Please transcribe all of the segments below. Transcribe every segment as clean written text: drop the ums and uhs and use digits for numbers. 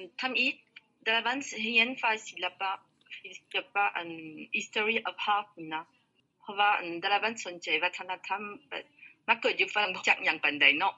ทำอีกดาราวันเรียนฝ่ายศิลปะhistory of art นะเพราะว่าดาราวันสนใจวัฒนธรรมมาเกิดอยู่ฝรั่งจักอย่างปานใดเนาะ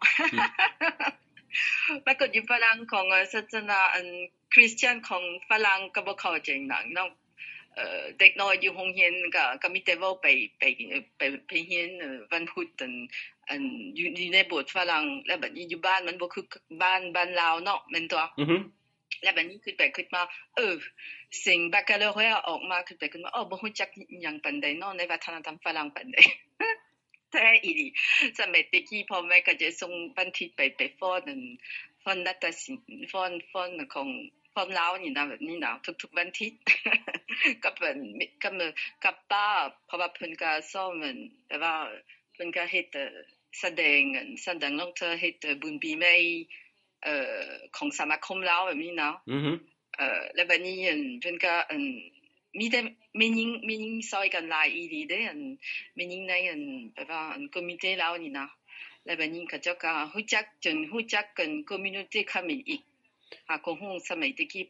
มาเกิดอยู่ฝรั่งของศาสนาคริสเตียนของฝรั่งก็บ่เข้าใจหนังเนาะเด็กน้อยอยู่โรงเรียนก็มีแต่เว้าไปเรียนวันพุธอยู่ในโบสถ์ฝรั่งแล้วบัดนี้อยู่บ้านมันบ่คือบ้านลาวเนาะแม่นตัวแล้วบัดนี้คิดไปคิดมาสิ่งบัคคาโลเรียออกมาคิดไปคิดมาบ่ฮู้จักหยังปานใดเนาะในวัฒนธรรมฝรั่งปานใดแต่อีหลีสมัยตะกี้พ่อแม่ก็จะส่งวันอาทิตย์ไปฟ้อนนาฏศิลป์ฟ้อนของลาวนี่นะแบบนี้นะทุกๆวันอาทิตย์กับป้าเพราะว่าเพิ่นก็สอนแต่ว่าเพิ่นก็เฮ็ดแสดงลองเธอเฮ็ดบุญปีใหม่ของสมาคมลาวแบบนี้นะแล้วบัดนี้เพิ่นก็มีแต่แม่หญิงซอยกันหลายอีหลีเด้แม่หญิงในแบบว่าคอมมิวนิตี้ลาวนี่นะแล้วบัดนี้เขาเจ้าก็รู้จักกันคอมมิวนิตี้คามิอีกคงสมัยตะกี้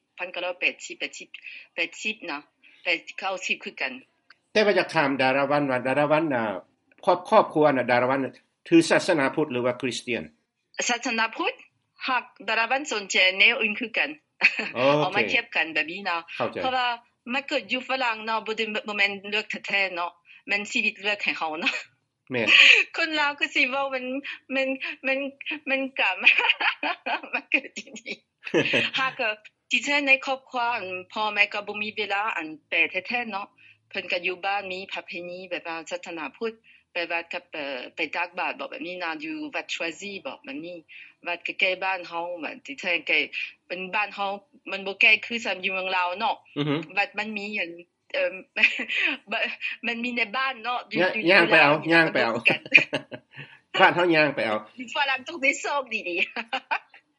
1980นะ80-90คือกันแต่ว่าจะถามดาราวันว่าดาราวันน่ะครอบครัวน่ะดาราวันถือศาสนาพุทธหรือว่าคริสเตียนศาสนาพุทธหักดาราวันสนใจแนวอื่นคือกันเอามาเทียบกันแบบนี้นะเพราะว่ามันเกิดอยู่ฝรั่งเนาะบ่แม่นเลือกแท้ๆเนาะมันชีวิตเลือกให้เฮาเนาะแม่นคนลาวก็สิเว้ามันกรรมมันเกิดจริงๆหากที่แท้ในครอบครัวพ่อแม่ก็บ่มีเวลาแปลแท้ๆเนาะเพิ่นก็อยู่บ้านมีประเพณีแบบว่าศาสนาพุทธไปวัดกับไปตักบาตรแบบนี้นะอยู่วัดชวาซีแบบนี้วัดใกล้ๆบ้านเฮามันที่แท้ใกล้เป็นบ้านเฮามันบ่ใกล้คือซ้ํอยู่เมืองลาวเนาะวัดมันมีมันมีในบ้านเนาะย่างไปเอาบ้านเฮาย่างไปเอาฝรั่งต้องได้โชคดี